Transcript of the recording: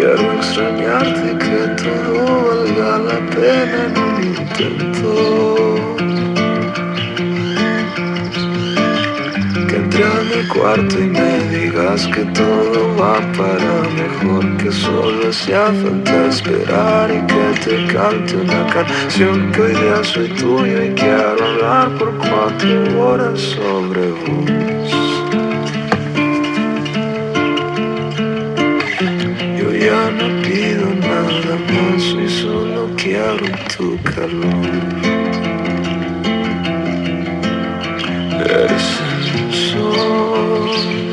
Quiero extrañarte y que todo valga la pena en un intento. Que entre a mi cuarto y me digas que todo va para mejor, que solo hacía falta esperar y que te cante una canción, que hoy día soy tuyo y quiero hablar por 4 horas sobre vos. Yo ya no pido nada más, hoy solo quiero tu calor. Eres el sol